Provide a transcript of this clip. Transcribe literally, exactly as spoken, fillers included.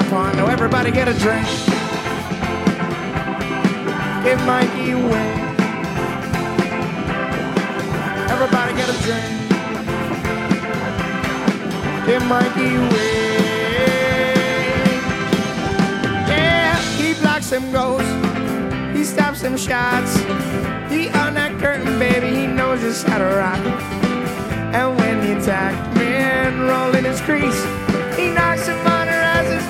pond. Now everybody get a drink. Give Mikey a wink. Everybody get a drink. Give Mikey a wink. Yeah, he blocks them goals. He stops them shots. He on that curtain, baby. He knows just how to rock. And when the attack man rolling his crease, he knocks